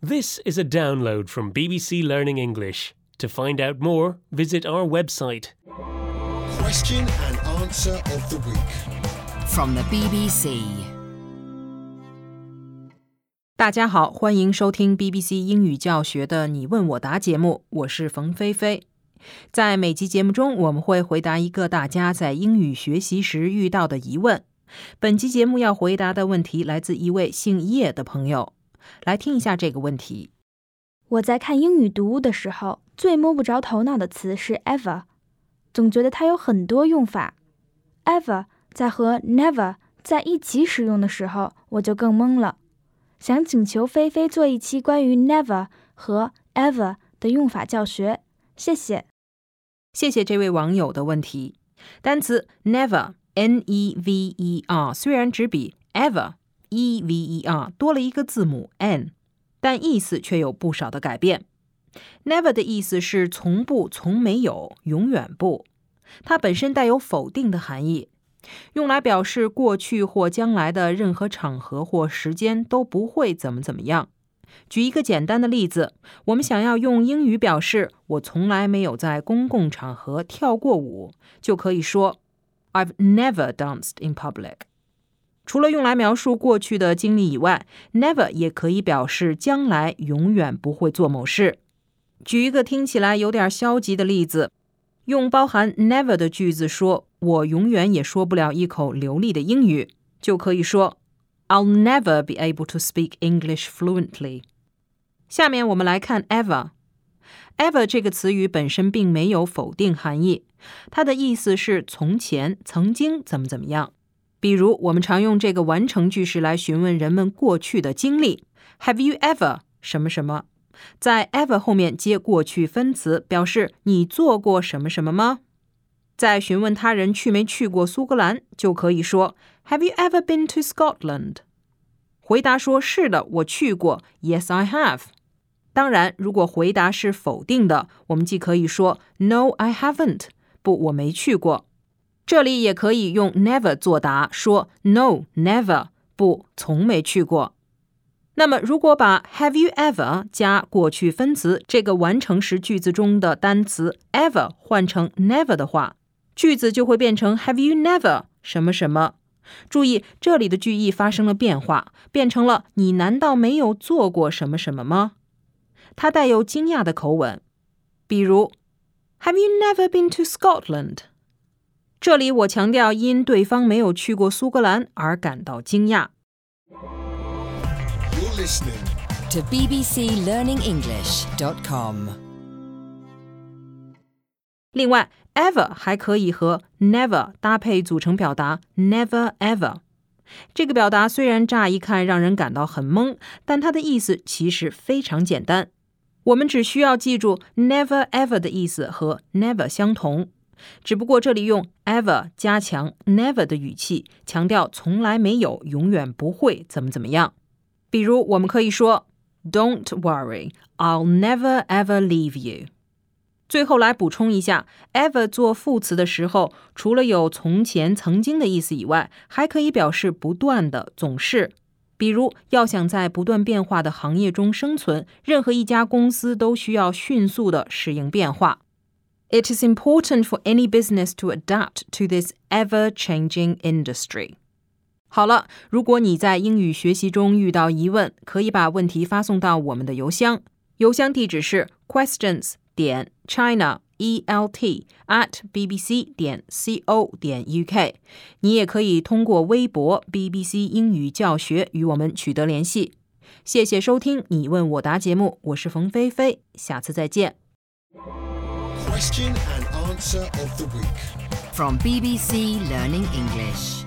This is a download from BBC Learning English. To find out more, visit our website. Question and answer of the week. From the BBC. 大家好，欢迎收听 BBC 英语教学的你问我答节目，我是冯菲菲。在每集节目中，我们会回答一个大家在英语学习时遇到的疑问。本期节目要回答的问题来自一位姓叶的朋友。来听一下这个问题。 我在看英语读物的时候，最摸不着头脑的词是 ever， 总觉得它有很多用法。ever 在和 never 在一起使用的时候，我就更懵了。想请求菲菲做一期关于 never 和 ever 的用法教学，谢谢。 谢谢这位网友的问题。单词 never N-E-V-E-R 虽然只比 ever E-V-E-R 多了一个字母 N， 但意思却有不少的改变。Never 的意思是从不、从没有、永远不，它本身带有否定的含义，用来表示过去或将来的任何场合或时间都不会怎么样。举一个简单的例子，我们想要用英语表示我从来没有在公共场合跳过舞，就可以说 I've never danced in public。除了用来描述过去的经历以外， never 也可以表示将来永远不会做某事。举一个听起来有点消极的例子，用包含 never 的句子说我永远也说不了一口流利的英语，就可以说 I'll never be able to speak English fluently。 下面我们来看 ever。ever 这个词语本身并没有否定含义，它的意思是从前、曾经怎么样。比如我们常用这个完成句式来询问人们过去的经历 Have you ever 什么什么，在 ever 后面接过去分词，表示你做过什么什么吗？在询问他人去没去过苏格兰，就可以说 Have you ever been to Scotland？ 回答说是的，我去过 Yes, I have。 当然，如果回答是否定的，我们既可以说 No, I haven't， 不，我没去过。这里也可以用 never 作答，说 No, never， 不，从没去过。那么如果把 Have you ever 加过去分词这个完成时句子中的单词 ever 换成 never 的话，句子就会变成 Have you never 什么什么。注意，这里的句意发生了变化，变成了你难道没有做过什么什么吗？它带有惊讶的口吻。比如 Have you never been to Scotland？这里我强调因对方没有去过苏格兰而感到惊讶。 You're listening To bbclearningenglish.com. 另外 ever 还可以和 never 搭配组成表达 never ever。 这个表达虽然乍一看让人感到很懵，但它的意思其实非常简单。我们只需要记住 never ever 的意思和 never 相同，只不过这里用 ever 加强 never 的语气，强调从来没有、永远不会怎么样。比如我们可以说 Don't worry, I'll never ever leave you。 最后来补充一下， ever 做副词的时候，除了有从前、曾经的意思以外，还可以表示不断的、总是。比如要想在不断变化的行业中生存，任何一家公司都需要迅速的适应变化。It is important for any business to adapt to this ever-changing industry. 好了，如果你在英语学习中遇到疑问，可以把问题发送到我们的邮箱，邮箱地址是 questions.china@bbc.co.uk。 你也可以通过微博 BBC 英语教学与我们取得联系。谢谢收听你问我答节目，我是冯菲菲，下次再见。 question and answer of the week. From BBC Learning English.